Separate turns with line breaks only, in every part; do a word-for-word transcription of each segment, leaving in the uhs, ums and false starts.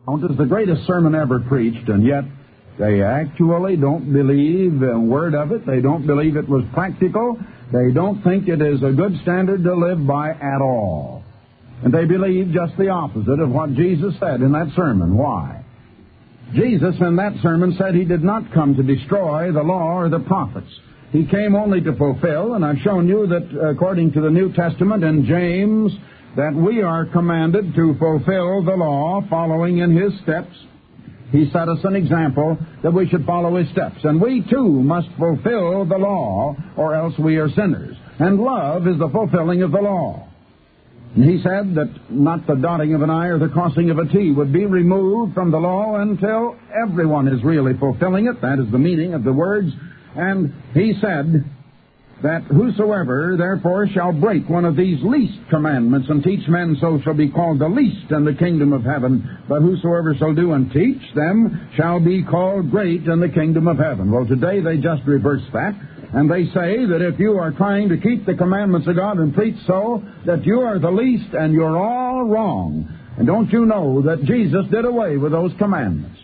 It is the greatest sermon ever preached, and yet they actually don't believe a word of it. They don't believe it was practical. They don't think it is a good standard to live by at all. And they believe just the opposite of what Jesus said in that sermon. Why? Jesus in that sermon said he did not come to destroy the law or the prophets. He came only to fulfill, and I've shown you that according to the New Testament in James, that we are commanded to fulfill the law following in his steps. He set us an example that we should follow his steps. And we too must fulfill the law, or else we are sinners. And love is the fulfilling of the law. And he said that not the dotting of an I or the crossing of a T would be removed from the law until everyone is really fulfilling it. That is the meaning of the words. And he said that whosoever therefore shall break one of these least commandments and teach men so shall be called the least in the kingdom of heaven. But whosoever shall do and teach them shall be called great in the kingdom of heaven. Well, today they just reverse that. And they say that if you are trying to keep the commandments of God and preach so, that you are the least and you're all wrong. And don't you know that Jesus did away with those commandments?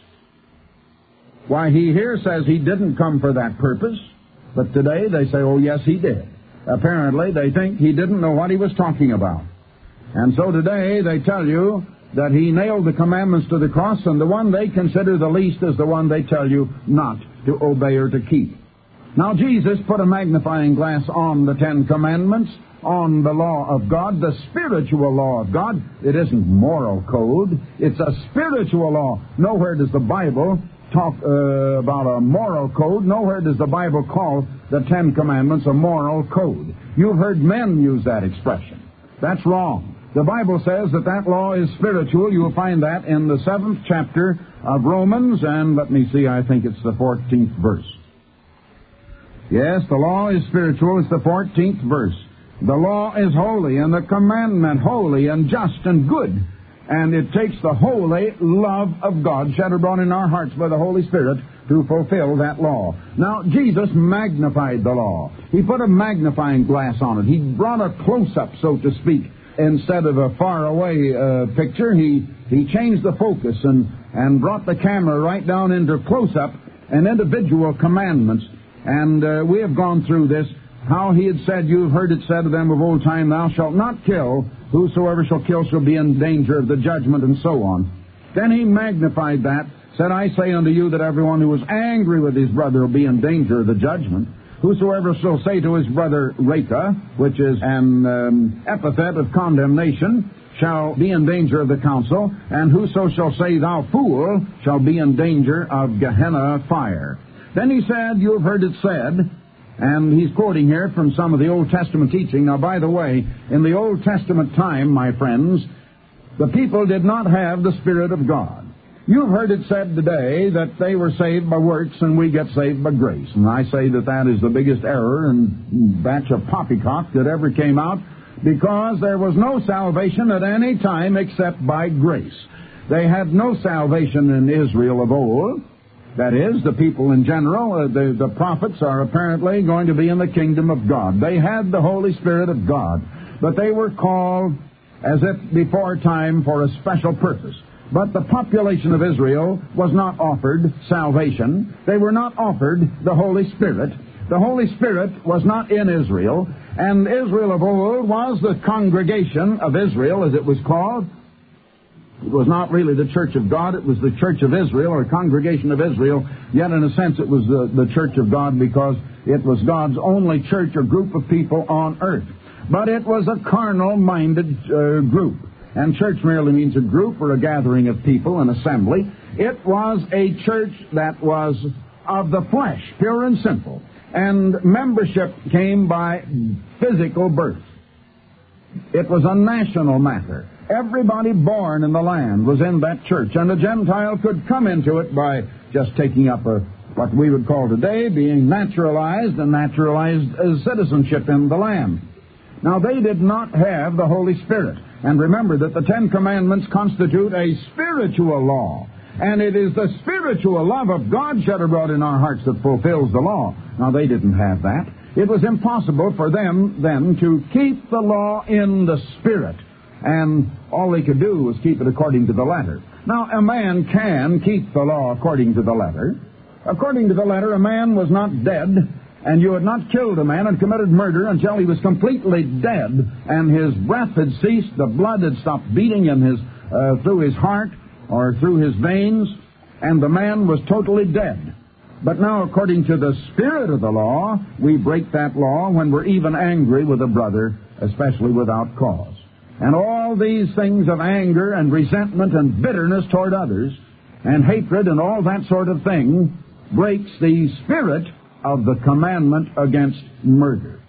Why, he here says he didn't come for that purpose. But today they say, oh, yes, he did. Apparently, they think he didn't know what he was talking about. And so today they tell you that he nailed the commandments to the cross, and the one they consider the least is the one they tell you not to obey or to keep. Now, Jesus put a magnifying glass on the Ten Commandments, on the law of God, the spiritual law of God. It isn't moral code. It's a spiritual law. Nowhere does the Bible talk uh, about a moral code. Nowhere does the Bible call the Ten Commandments a moral code. You've heard men use that expression. That's wrong. The Bible says that that law is spiritual. You'll find that in the seventh chapter of Romans, and let me see, I think it's the fourteenth verse. Yes, the law is spiritual. It's the fourteenth verse. The law is holy, and the commandment holy and just and good. And it takes the holy love of God shed abroad in our hearts by the Holy Spirit to fulfill that law. Now, Jesus magnified the law. He put a magnifying glass on it. He brought a close-up, so to speak. Instead of a far-away uh, picture, he, he changed the focus and, and brought the camera right down into close-up and individual commandments. And uh, we have gone through this, how he had said, you've heard it said of them of old time, thou shalt not kill, whosoever shall kill shall be in danger of the judgment, and so on. Then he magnified that, said, I say unto you that everyone who is angry with his brother will be in danger of the judgment. Whosoever shall say to his brother, Reka, which is an um, epithet of condemnation, shall be in danger of the council, and whoso shall say, thou fool, shall be in danger of Gehenna fire. Then he said, you have heard it said, and he's quoting here from some of the Old Testament teaching. Now, by the way, in the Old Testament time, my friends, the people did not have the Spirit of God. You've heard it said today that they were saved by works and we get saved by grace. And I say that that is the biggest error and batch of poppycock that ever came out, because there was no salvation at any time except by grace. They had no salvation in Israel of old. That is, the people in general, uh, the, the prophets are apparently going to be in the kingdom of God. They had the Holy Spirit of God, but they were called as if before time for a special purpose. But the population of Israel was not offered salvation. They were not offered the Holy Spirit. The Holy Spirit was not in Israel, and Israel of old was the congregation of Israel, as it was called. It was not really the church of God. It was the church of Israel, or congregation of Israel. Yet, in a sense, it was the, the church of God, because it was God's only church or group of people on earth. But it was a carnal-minded uh, group. And church merely means a group or a gathering of people, an assembly. It was a church that was of the flesh, pure and simple. And membership came by physical birth. It was a national matter. Everybody born in the land was in that church, and the Gentile could come into it by just taking up a, what we would call today, being naturalized, and naturalized as citizenship in the land. Now, they did not have the Holy Spirit. And remember that the Ten Commandments constitute a spiritual law. And it is the spiritual love of God shed abroad in our hearts that fulfills the law. Now, they didn't have that. It was impossible for them then to keep the law in the Spirit. And all they could do was keep it according to the letter. Now, a man can keep the law according to the letter. According to the letter, a man was not dead, and you had not killed a man and committed murder until he was completely dead, and his breath had ceased, the blood had stopped beating in his uh, through his heart or through his veins, and the man was totally dead. But now, according to the spirit of the law, we break that law when we're even angry with a brother, especially without cause. And all these things of anger and resentment and bitterness toward others and hatred and all that sort of thing breaks the spirit of the commandment against murder.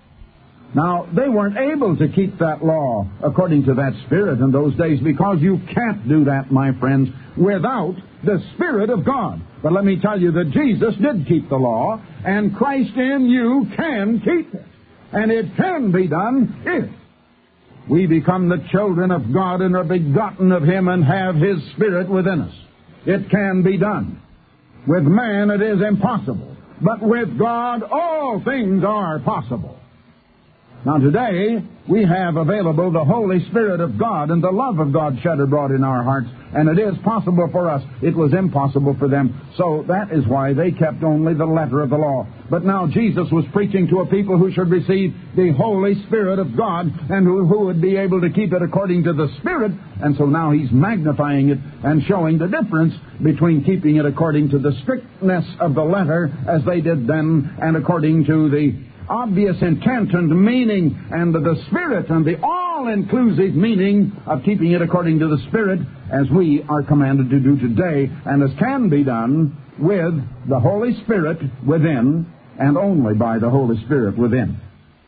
Now, they weren't able to keep that law according to that spirit in those days, because you can't do that, my friends, without the Spirit of God. But let me tell you that Jesus did keep the law, and Christ in you can keep it. And it can be done if we become the children of God and are begotten of Him and have His Spirit within us. It can be done. With man it is impossible, but with God all things are possible. Now today, we have available the Holy Spirit of God and the love of God shed abroad in our hearts, and it is possible for us. It was impossible for them, so that is why they kept only the letter of the law. But now Jesus was preaching to a people who should receive the Holy Spirit of God, and who, who would be able to keep it according to the Spirit, and so now He's magnifying it and showing the difference between keeping it according to the strictness of the letter, as they did then, and according to the obvious intent and meaning and the Spirit and the all-inclusive meaning of keeping it according to the Spirit, as we are commanded to do today, and as can be done with the Holy Spirit within, and only by the Holy Spirit within.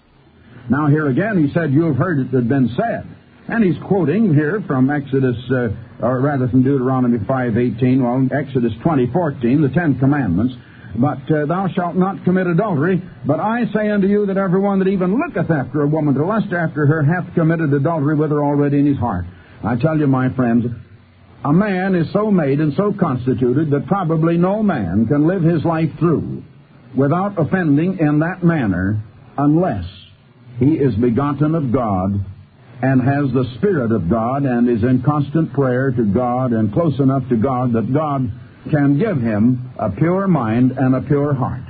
Now here again he said, you have heard it had been said. And he's quoting here from Exodus, uh, or rather from Deuteronomy five eighteen, well, Exodus twenty fourteen, the Ten Commandments. But uh, thou shalt not commit adultery. But I say unto you that every one that even looketh after a woman to lust after her hath committed adultery with her already in his heart. I tell you, my friends, a man is so made and so constituted that probably no man can live his life through without offending in that manner, unless he is begotten of God and has the Spirit of God and is in constant prayer to God and close enough to God that God can give him a pure mind and a pure heart.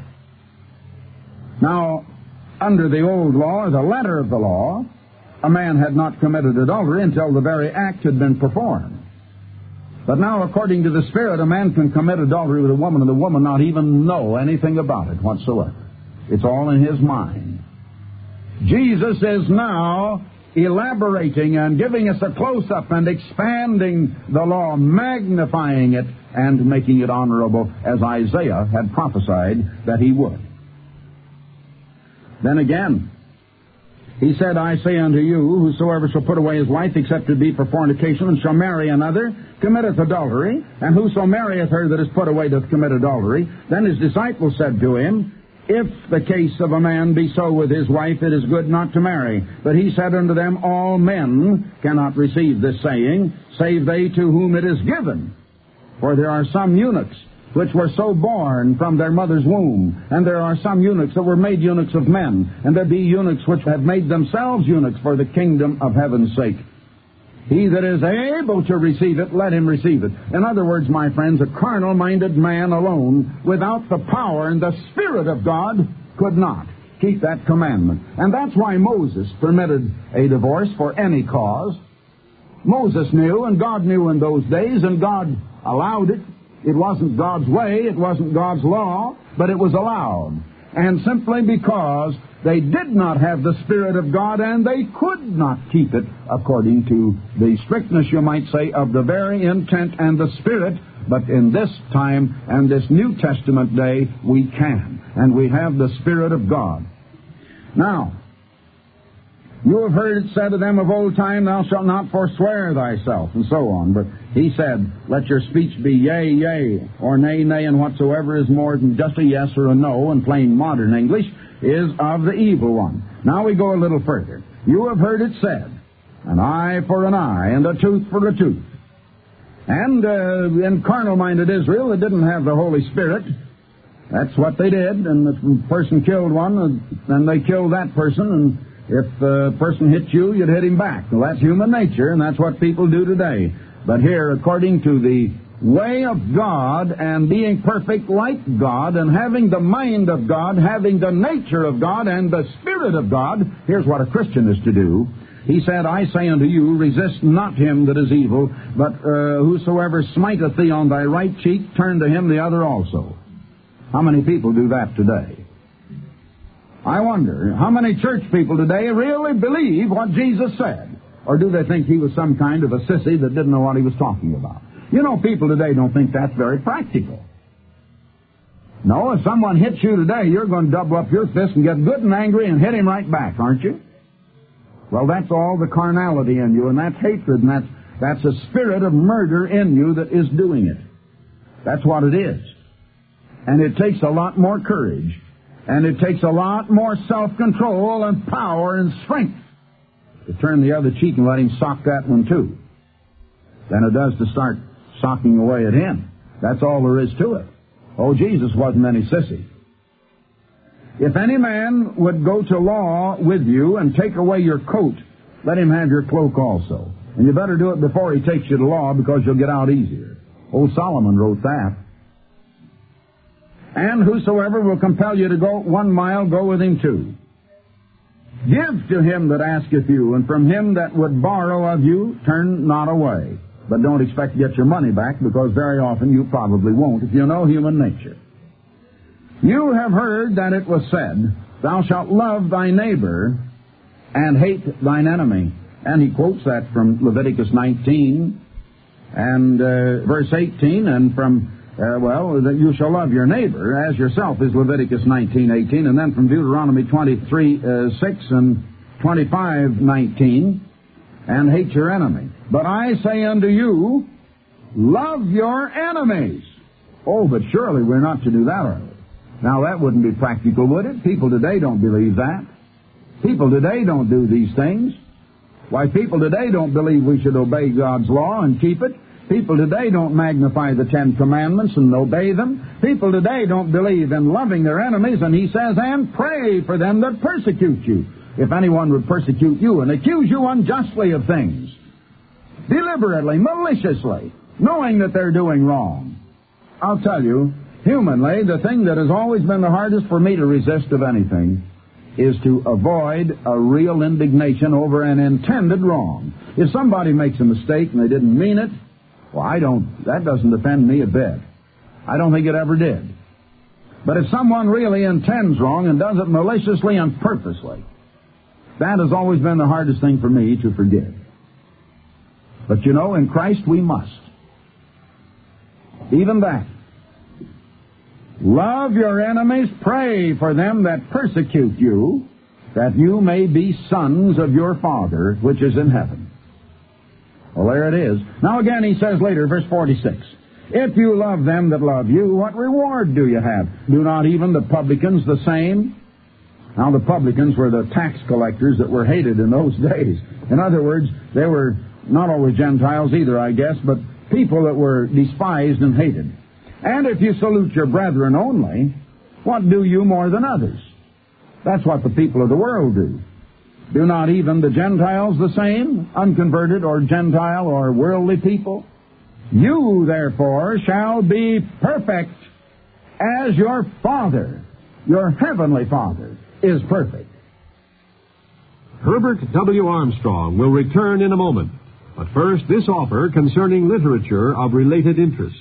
Now, under the old law, the letter of the law, a man had not committed adultery until the very act had been performed. But now, according to the Spirit, a man can commit adultery with a woman and the woman not even know anything about it whatsoever. It's all in his mind. Jesus is now elaborating and giving us a close-up and expanding the law, magnifying it and making it honorable, as Isaiah had prophesied that he would. Then again, he said, I say unto you, whosoever shall put away his wife, except it be for fornication, and shall marry another, committeth adultery. And whoso marrieth her that is put away doth commit adultery. Then his disciples said to him, if the case of a man be so with his wife, it is good not to marry. But he said unto them, all men cannot receive this saying, save they to whom it is given. For there are some eunuchs which were so born from their mother's womb, and there are some eunuchs that were made eunuchs of men, and there be eunuchs which have made themselves eunuchs for the kingdom of heaven's sake. He that is able to receive it, let him receive it. In other words, my friends, a carnal-minded man alone, without the power and the Spirit of God, could not keep that commandment. And that's why Moses permitted a divorce for any cause. Moses knew, and God knew in those days, and God allowed it. It wasn't God's way, it wasn't God's law, but it was allowed. And simply because they did not have the Spirit of God, and they could not keep it according to the strictness, you might say, of the very intent and the Spirit. But in this time and this New Testament day, we can. And we have the Spirit of God. Now, you have heard it said of them of old time, thou shalt not forswear thyself, and so on. But he said, let your speech be yea, yea, or nay, nay, and whatsoever is more than just a yes or a no, in plain modern English, is of the evil one. Now we go a little further. You have heard it said, an eye for an eye, and a tooth for a tooth. And uh, in carnal-minded Israel, they didn't have the Holy Spirit. That's what they did, and if a person killed one, then they killed that person, and if the person hit you, you'd hit him back. Well, that's human nature, and that's what people do today. But here, according to the way of God and being perfect like God and having the mind of God, having the nature of God and the Spirit of God, here's what a Christian is to do. He said, I say unto you, resist not him that is evil, but uh, whosoever smiteth thee on thy right cheek, turn to him the other also. How many people do that today? I wonder, how many church people today really believe what Jesus said? Or do they think he was some kind of a sissy that didn't know what he was talking about? You know, people today don't think that's very practical. No, if someone hits you today, you're going to double up your fist and get good and angry and hit him right back, aren't you? Well, that's all the carnality in you, and that's hatred, and that's, that's a spirit of murder in you that is doing it. That's what it is. And it takes a lot more courage, and it takes a lot more self-control and power and strength to turn the other cheek and let him sock that one too than it does to start socking away at him. That's all there is to it. Oh, Jesus wasn't any sissy. If any man would go to law with you and take away your coat, let him have your cloak also. And you better do it before he takes you to law, because you'll get out easier. Old Solomon wrote that. And whosoever will compel you to go one mile, go with him two. Give to him that asketh you, and from him that would borrow of you, turn not away. But don't expect to get your money back, because very often you probably won't, if you know human nature. You have heard that it was said, thou shalt love thy neighbor and hate thine enemy. And he quotes that from Leviticus nineteen and uh, verse eighteen, and from, uh, well, that you shall love your neighbor as yourself is Leviticus nineteen eighteen, and then from Deuteronomy twenty-three six and twenty-five nineteen, and hate your enemy. But I say unto you, love your enemies. Oh, but surely we're not to do that, are we? Now, that wouldn't be practical, would it? People today don't believe that. People today don't do these things. Why, people today don't believe we should obey God's law and keep it. People today don't magnify the Ten Commandments and obey them. People today don't believe in loving their enemies, and he says, and pray for them that persecute you. If anyone would persecute you and accuse you unjustly of things, deliberately, maliciously, knowing that they're doing wrong. I'll tell you, humanly, the thing that has always been the hardest for me to resist of anything is to avoid a real indignation over an intended wrong. If somebody makes a mistake and they didn't mean it, well, I don't, that doesn't offend me a bit. I don't think it ever did. But if someone really intends wrong and does it maliciously and purposely, that has always been the hardest thing for me to forgive. But you know, in Christ we must. Even that. Love your enemies, pray for them that persecute you, that you may be sons of your Father which is in heaven. Well, there it is. Now again he says later, verse forty-six, if you love them that love you, what reward do you have? Do not even the publicans the same? Now the publicans were the tax collectors that were hated in those days. In other words, they were not always Gentiles either, I guess, but people that were despised and hated. And if you salute your brethren only, what do you more than others? That's what the people of the world do. Do not even the Gentiles the same, unconverted or Gentile or worldly people? You, therefore, shall be perfect as your Father, your heavenly Father, is perfect.
Herbert W. Armstrong will return in a moment. But first, this offer concerning literature of related interest.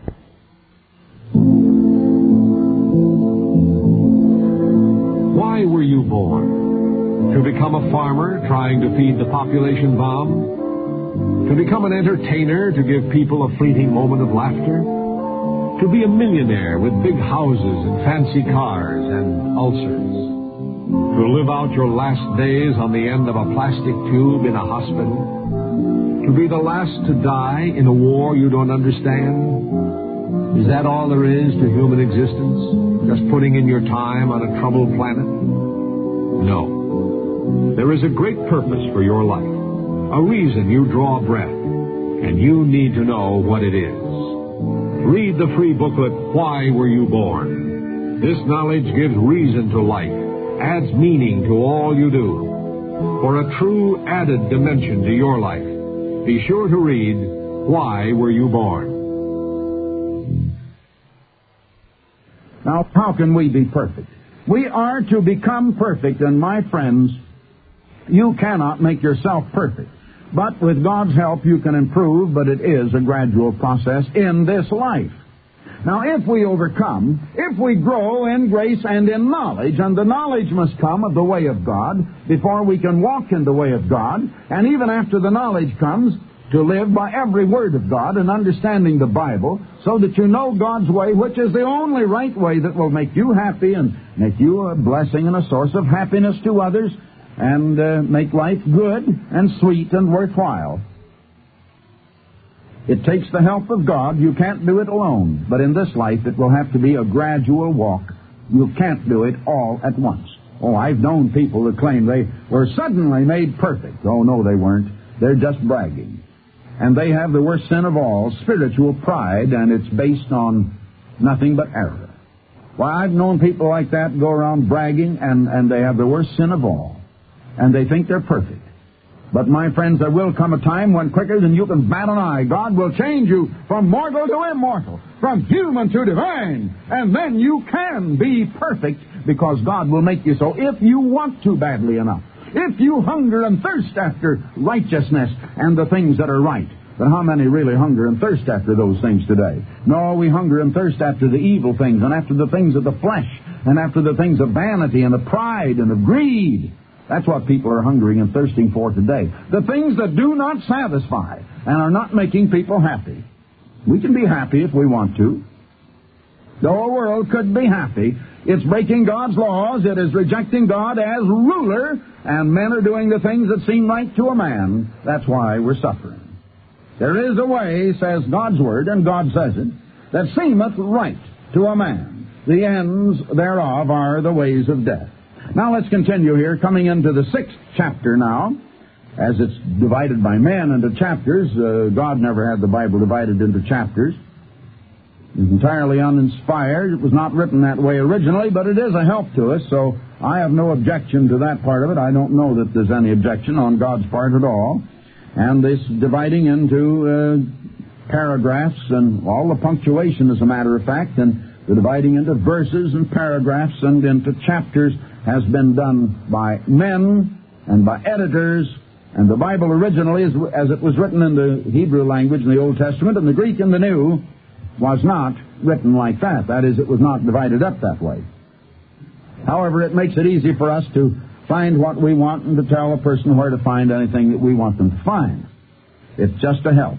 Why were you born? To become a farmer trying to feed the population bomb? To become an entertainer to give people a fleeting moment of laughter? To be a millionaire with big houses and fancy cars and ulcers? To live out your last days on the end of a plastic tube in a hospital? To be the last to die in a war you don't understand? Is that all there is to human existence? Just putting in your time on a troubled planet? No. There is a great purpose for your life, a reason you draw breath, and you need to know what it is. Read the free booklet, Why Were You Born? This knowledge gives reason to life, adds meaning to all you do. For a true added dimension to your life, be sure to read Why were you born?
Now, how can we be perfect? We are to become perfect, and my friends, you cannot make yourself perfect. But with God's help, you can improve, but it is a gradual process in this life. Now, if we overcome, if we grow in grace and in knowledge, and the knowledge must come of the way of God before we can walk in the way of God, and even after the knowledge comes, to live by every word of God and understanding the Bible so that you know God's way, which is the only right way that will make you happy and make you a blessing and a source of happiness to others and uh, make life good and sweet and worthwhile. It takes the help of God. You can't do it alone. But in this life, it will have to be a gradual walk. You can't do it all at once. Oh, I've known people that claim they were suddenly made perfect. Oh, no, they weren't. They're just bragging. And they have the worst sin of all, spiritual pride, and it's based on nothing but error. Why, I've known people like that go around bragging, and, and they have the worst sin of all. And they think they're perfect. But, my friends, there will come a time when quicker than you can bat an eye, God will change you from mortal to immortal, from human to divine. And then you can be perfect because God will make you so if you want to badly enough. If you hunger and thirst after righteousness and the things that are right. But how many really hunger and thirst after those things today? No, we hunger and thirst after the evil things and after the things of the flesh and after the things of vanity and of pride and of greed. That's what people are hungering and thirsting for today. The things that do not satisfy and are not making people happy. We can be happy if we want to. The whole world could be happy. It's breaking God's laws. It is rejecting God as ruler. And men are doing the things that seem right to a man. That's why we're suffering. There is a way, says God's Word, and God says it, that seemeth right to a man. The ends thereof are the ways of death. Now let's continue here, coming into the sixth chapter now. As it's divided by men into chapters, uh, God never had the Bible divided into chapters. It's entirely uninspired. It was not written that way originally, but it is a help to us, so I have no objection to that part of it. I don't know that there's any objection on God's part at all. And this dividing into uh, paragraphs and all the punctuation, as a matter of fact, and the dividing into verses and paragraphs and into chapters has been done by men and by editors. And the Bible originally, as it was written in the Hebrew language in the Old Testament and the Greek in the New, was not written like that. That is, it was not divided up that way. However, it makes it easy for us to find what we want and to tell a person where to find anything that we want them to find. It's just a help.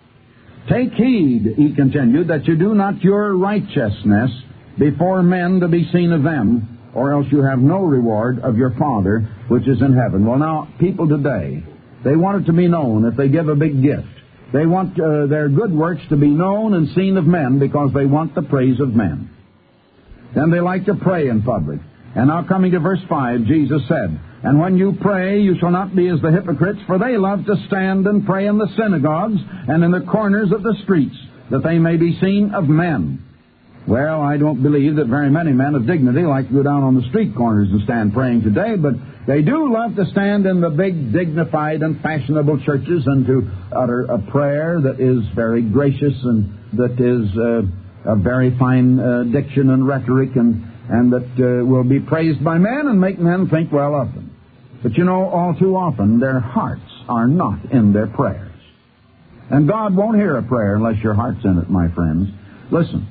Take heed, he continued, that you do not your righteousness before men to be seen of them, or else you have no reward of your Father which is in heaven. Well, now, people today, they want it to be known if they give a big gift. They want uh, their good works to be known and seen of men because they want the praise of men. Then they like to pray in public. And now coming to verse five, Jesus said, And when you pray, you shall not be as the hypocrites, for they love to stand and pray in the synagogues and in the corners of the streets, that they may be seen of men. Well, I don't believe that very many men of dignity like to go down on the street corners and stand praying today, but they do love to stand in the big, dignified, and fashionable churches and to utter a prayer that is very gracious and that is uh, a very fine uh, diction and rhetoric and, and that uh, will be praised by men and make men think well of them. But you know, all too often, their hearts are not in their prayers. And God won't hear a prayer unless your heart's in it, my friends. Listen.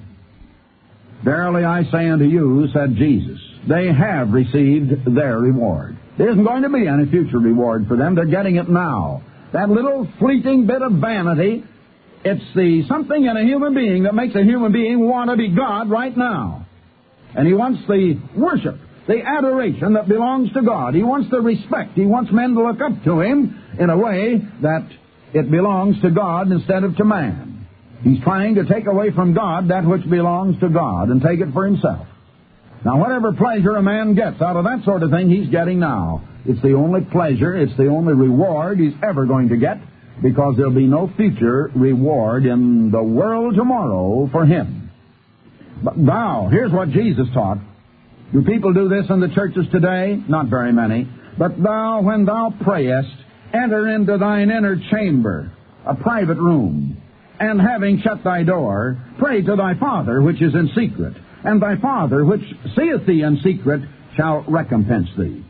Verily I say unto you, said Jesus, they have received their reward. There isn't going to be any future reward for them. They're getting it now. That little fleeting bit of vanity, it's the something in a human being that makes a human being want to be God right now. And he wants the worship, the adoration that belongs to God. He wants the respect. He wants men to look up to him in a way that it belongs to God instead of to man. He's trying to take away from God that which belongs to God and take it for himself. Now, whatever pleasure a man gets out of that sort of thing, he's getting now. It's the only pleasure, it's the only reward he's ever going to get, because there'll be no future reward in the world tomorrow for him. But thou, here's what Jesus taught. Do people do this in the churches today? Not very many. But thou, when thou prayest, enter into thine inner chamber, a private room, and having shut thy door, pray to thy Father which is in secret, and thy Father which seeth thee in secret shall recompense thee.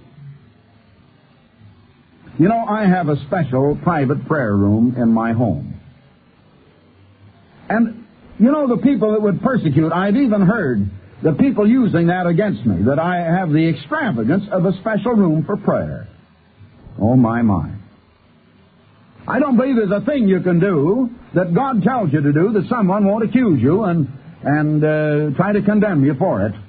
You know, I have a special private prayer room in my home. And, you know, the people that would persecute, I've even heard the people using that against me, that I have the extravagance of a special room for prayer. Oh, my, my. I don't believe there's a thing you can do that God tells you to do that someone won't accuse you and, and uh, try to condemn you for it.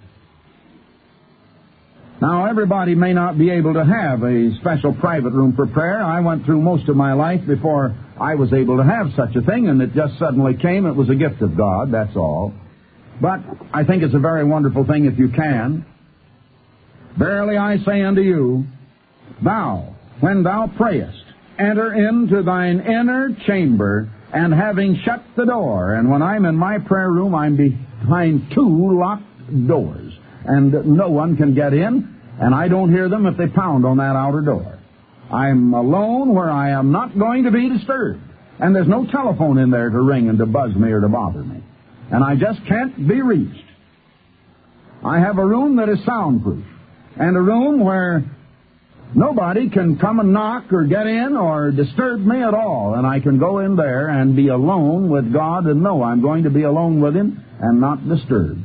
Now, everybody may not be able to have a special private room for prayer. I went through most of my life before I was able to have such a thing, and it just suddenly came. It was a gift of God, that's all. But I think it's a very wonderful thing if you can. Verily I say unto you, thou, when thou prayest, enter into thine inner chamber, and having shut the door, and when I'm in my prayer room, I'm behind two locked doors, and no one can get in, and I don't hear them if they pound on that outer door. I'm alone where I am not going to be disturbed, and there's no telephone in there to ring and to buzz me or to bother me, and I just can't be reached. I have a room that is soundproof, and a room where nobody can come and knock or get in or disturb me at all, and I can go in there and be alone with God and know I'm going to be alone with Him and not disturbed.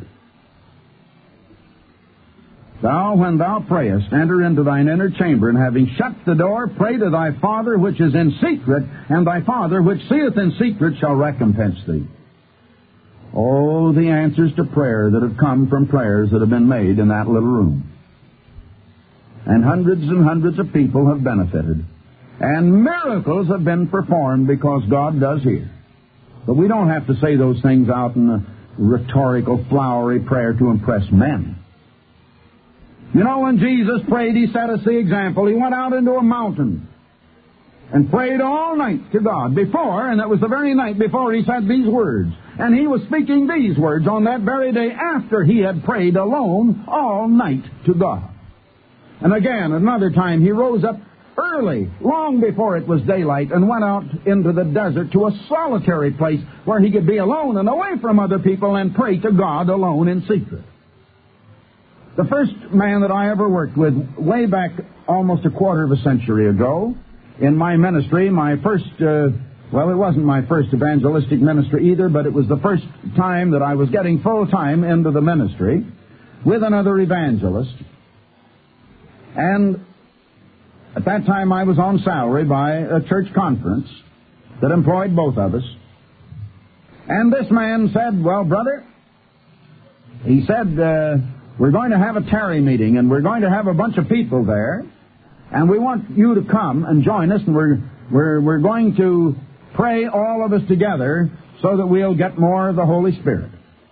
Thou, when thou prayest, enter into thine inner chamber, and having shut the door, pray to thy Father which is in secret, and thy Father which seeth in secret shall recompense thee. Oh, the answers to prayer that have come from prayers that have been made in that little room. And hundreds and hundreds of people have benefited. And miracles have been performed because God does hear. But we don't have to say those things out in a rhetorical, flowery prayer to impress men. You know, when Jesus prayed, He set us the example. He went out into a mountain and prayed all night to God before, and it was the very night before He said these words. And He was speaking these words on that very day after He had prayed alone all night to God. And again, another time, He rose up early, long before it was daylight, and went out into the desert to a solitary place where He could be alone and away from other people and pray to God alone in secret. The first man that I ever worked with, way back almost a quarter of a century ago, in my ministry, my first, uh, well, it wasn't my first evangelistic ministry either, but it was the first time that I was getting full time into the ministry with another evangelist. And at that time I was on salary by a church conference that employed both of us. And this man said, well, brother, he said, uh, we're going to have a tarry meeting, and we're going to have a bunch of people there, and we want you to come and join us, and we're, we're, we're going to pray all of us together so that we'll get more of the Holy Spirit.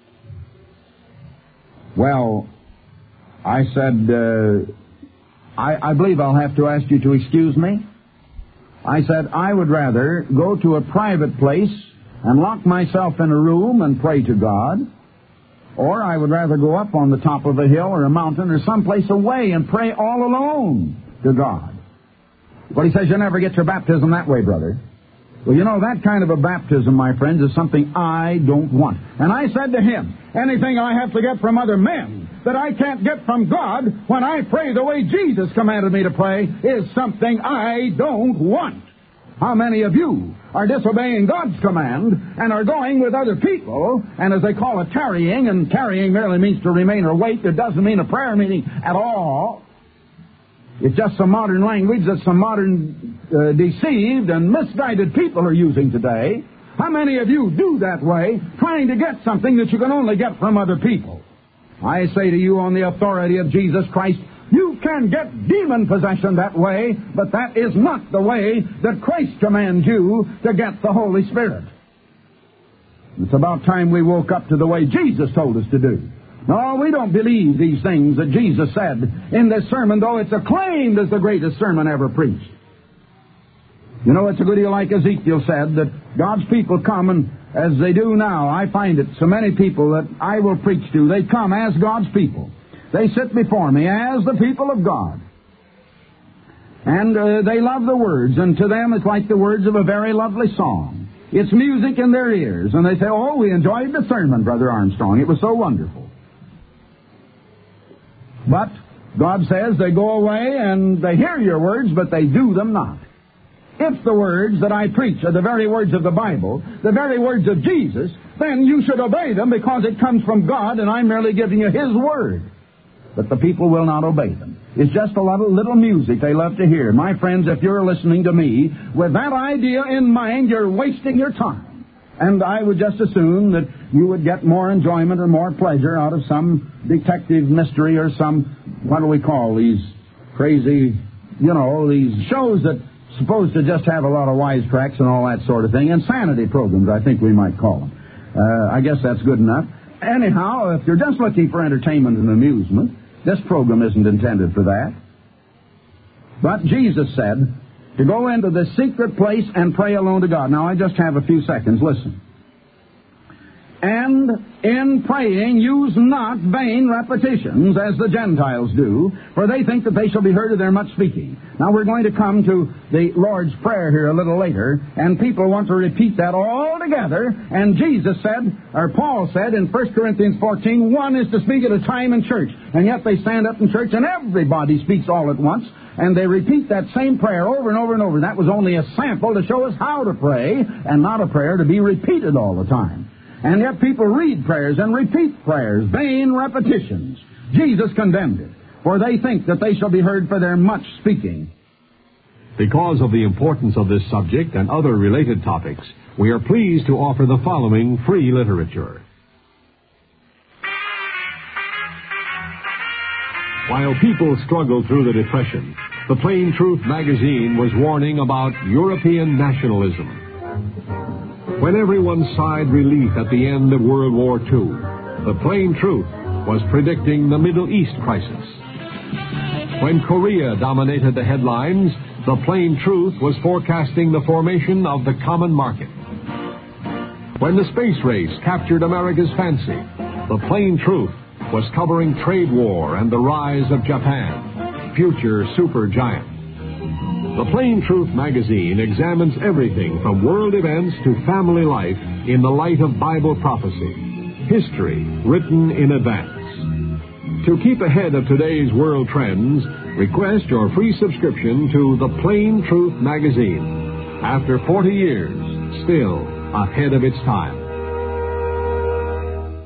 Well, I said, uh, I, I believe I'll have to ask you to excuse me. I said, I would rather go to a private place and lock myself in a room and pray to God, or I would rather go up on the top of a hill or a mountain or someplace away and pray all alone to God. Well, he says, you never get your baptism that way, brother. Well, you know, that kind of a baptism, my friends, is something I don't want. And I said to him, anything I have to get from other men that I can't get from God when I pray the way Jesus commanded me to pray is something I don't want. How many of you are disobeying God's command and are going with other people, and as they call it, tarrying, and tarrying merely means to remain or wait. It doesn't mean a prayer meeting at all. It's just some modern language that some modern uh, deceived and misguided people are using today. How many of you do that way, trying to get something that you can only get from other people? I say to you on the authority of Jesus Christ, you can get demon possession that way, but that is not the way that Christ commands you to get the Holy Spirit. It's about time we woke up to the way Jesus told us to do. No, we don't believe these things that Jesus said in this sermon, though it's acclaimed as the greatest sermon ever preached. You know, it's a good deal like Ezekiel said, that God's people come, and as they do now, I find it, so many people that I will preach to, they come as God's people. They sit before me as the people of God. And uh, they love the words, and to them it's like the words of a very lovely song. It's music in their ears. And they say, oh, we enjoyed the sermon, Brother Armstrong. It was so wonderful. But God says they go away and they hear your words, but they do them not. If the words that I preach are the very words of the Bible, the very words of Jesus, then you should obey them because it comes from God and I'm merely giving you His word. But the people will not obey them. It's just a little, little music they love to hear. My friends, if you're listening to me with that idea in mind, you're wasting your time. And I would just assume that you would get more enjoyment or more pleasure out of some detective mystery or some, what do we call these crazy, you know, these shows that supposed to just have a lot of wisecracks and all that sort of thing. Insanity programs, I think we might call them. Uh, I guess that's good enough. Anyhow, if you're just looking for entertainment and amusement, this program isn't intended for that. But Jesus said to go into the secret place and pray alone to God. Now, I just have a few seconds. Listen. And in praying, use not vain repetitions, as the Gentiles do, for they think that they shall be heard of their much speaking. Now, we're going to come to the Lord's Prayer here a little later, and people want to repeat that all together. And Jesus said, or Paul said in First Corinthians fourteen, one is to speak at a time in church. And yet they stand up in church and everybody speaks all at once, and they repeat that same prayer over and over and over. That was only a sample to show us how to pray, and not a prayer to be repeated all the time. And yet people read prayers and repeat prayers, vain repetitions. Jesus condemned it, for they think that they shall be heard for their much speaking.
Because of the importance of this subject and other related topics, we are pleased to offer the following free literature. While people struggled through the Depression, the Plain Truth magazine was warning about European nationalism. When everyone sighed relief at the end of World War Two, the Plain Truth was predicting the Middle East crisis. When Korea dominated the headlines, the Plain Truth was forecasting the formation of the common market. When the space race captured America's fancy, the Plain Truth was covering trade war and the rise of Japan, future supergiant. The Plain Truth magazine examines everything from world events to family life in the light of Bible prophecy, history written in advance. To keep ahead of today's world trends, request your free subscription to the Plain Truth magazine. After forty years, still ahead of its time.